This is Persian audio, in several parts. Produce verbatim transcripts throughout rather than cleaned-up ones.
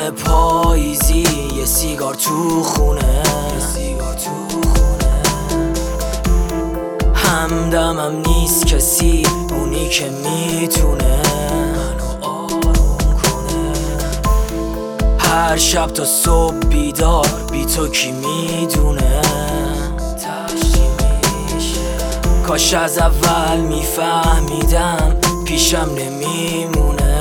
بارون پاییزی یه سیگار تو خونه، همدمم نیست کسی اونی که میتونه منو آروم کنه. هر شب تا صبح بیدار بی تو کی میدونه تشی میشه. کاش از اول میفهمیدم پیشم نمیمونه.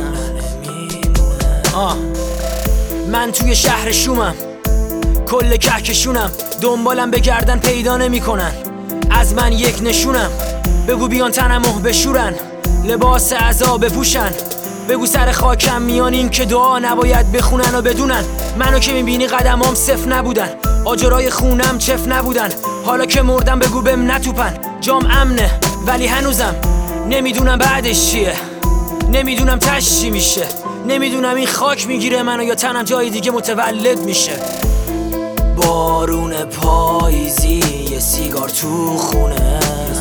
آه. من توی شهر شومم، کل کهکشونم، دنبالم بگردن پیدا نمیکنن. از من یک نشونم، بگو بیان تنمو بشورن، لباس عذاب بپوشن. بگو سر خاکم میان این که دعا نباید بخونن و بدونن منو که میبینی قدمام صفر نبودن، آجرای خونم چف نبودن. حالا که مردم بگو بهم نتوپن. جام امنه ولی هنوزم نمیدونم بعدش چیه، نمیدونم تش چی میشه، نمیدونم این خاک میگیره منو یا تنم جای دیگه متولد میشه. بارون پاییزی یه سیگار تو خونه،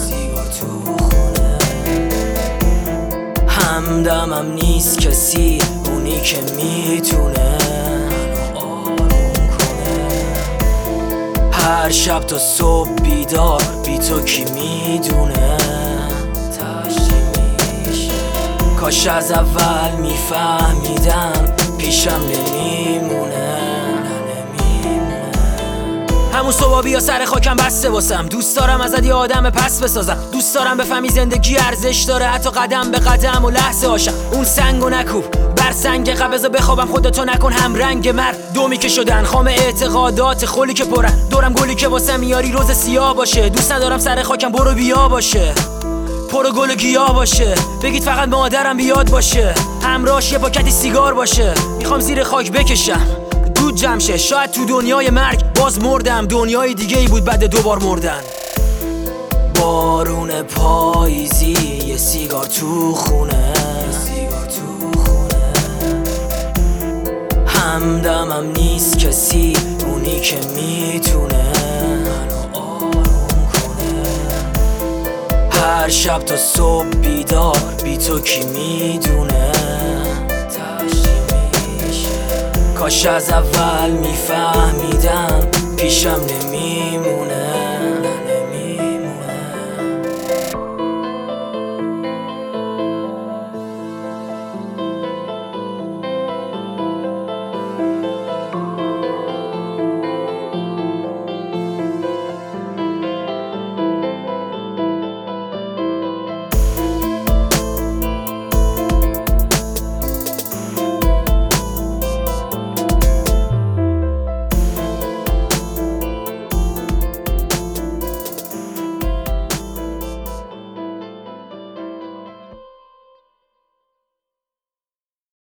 همدمم نیست کسی اونی که میتونه منو آروم کنه. هر شب تا صبح بیدار بی تو کی میدونه تشی میشه. کاش از اول میفهمیدم پیشم نمیمونه. همون صبح بیا سر خاکم بسته واسم. دوست دارم ازت یه آدم پس بسازم، دوست دارم بفهمی زندگی ارزش داره حتی قدم به قدم و لحظه هاشم. اون سنگو نکوب بر سنگ قبضا بخوابم، خودتو نکن هم رنگ مرد. دومی که شدن خام اعتقادات خلی که پرن، دورم گلی که واسه میاری روز سیاه باشه. دوست ندارم سر خاکم برو بیا باشه، پر گل و گیاه باشه. بگید فقط مادرم بیاد باشه، همراهش یه پاکتی سیگار باشه. میخوام زیر خاک بکشم دود جمشه، شاید تو دنیای مرگ باز مردم، دنیای دیگه ای بود بعد دوبار مردن. بارون پاییزی یه سیگار تو خونه، همدمم نیست کسی اونی که میتونه منو آروم کنه. هر شب تا صبح بیدار بی تو کی میدونه تشی میشه. کاش از اول میفهمیدم پیشم نمیمونه.